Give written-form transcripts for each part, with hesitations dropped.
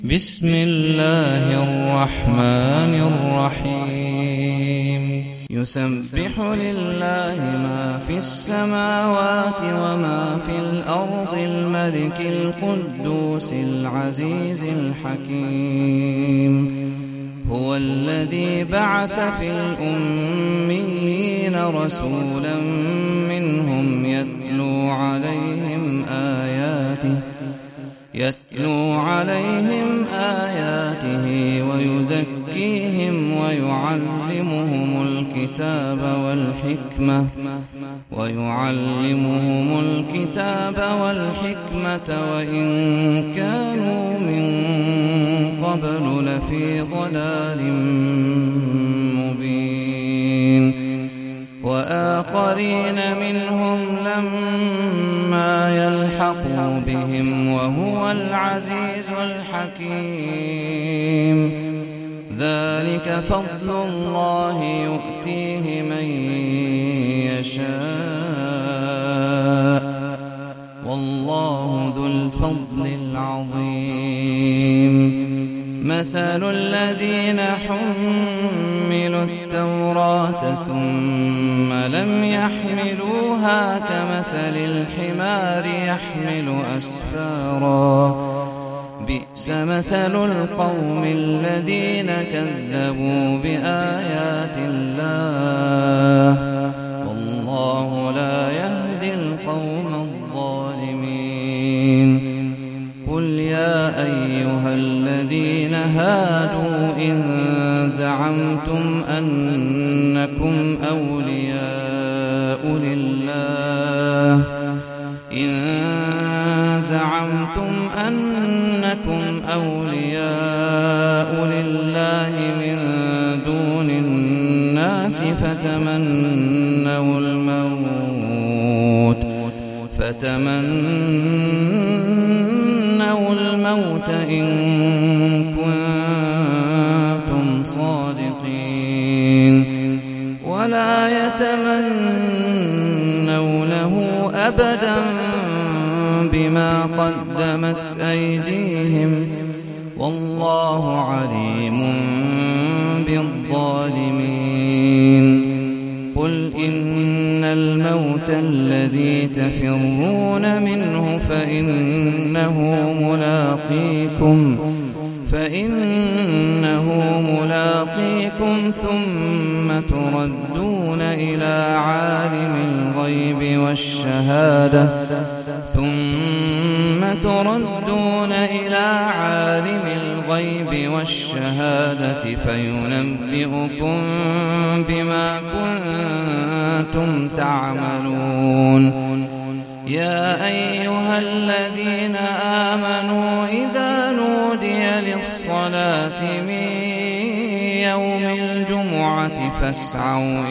بسم الله الرحمن الرحيم يسبح لله ما في السماوات وما في الأرض الملك القدوس العزيز الحكيم هو الذي بعث في الأميين رسولا منهم يتلو عليهم آياته ويزكيهم ويعلمهم الكتاب والحكمة وإن كانوا من قبل لفي ضلال مبين وآخرين منهم لما يلحقوا بهم وهو العزيز الحكيم ذلك فضل الله يؤتيه من يشاء والله ذو الفضل العظيم مثل الذين حملوا التوراة ثم لم يحملوها كمثل الحمار يحمل أسفارا بئس مثل القوم الذين كذبوا بآيات الله والله لا يهدي القوم الظالمين قل يا أيها الذين هادوا إن زعمتم أنكم أولياء لله من دون الناس فتمنوا الموت إن كنتم صادقين ولا يتمنونه أبدا بما قدمت أيديهم والله عليم بالظالمين قل إن الموت الذي تفرون منه فإنه ملاقيكم ثم تردون إلى عالم الغيب والشهادة فينبئكم بما كنتم تعملون يا أيها الذين آمنوا إذا نودي للصلاة من يوم الجمعة فاسعوا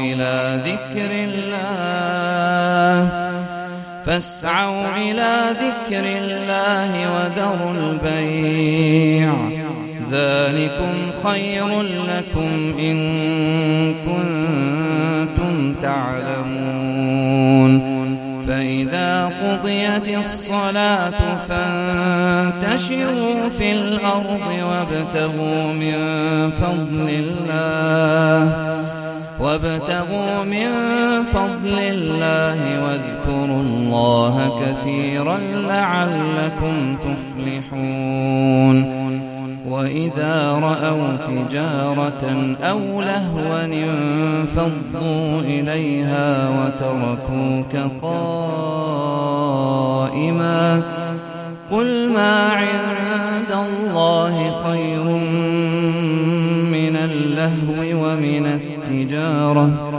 إلى ذكر الله وذروا البيع ذلكم خير لكم إن كنتم تعلمون فإذا قضيت الصلاة فانتشروا في الأرض وابتغوا من فضل الله واذكروا الله كثيرا لعلكم تفلحون وإذا رأوا تجارة أو لهوا انفضوا إليها وتركوك قائما قل ما عند الله خير من اللهو ومن التجارة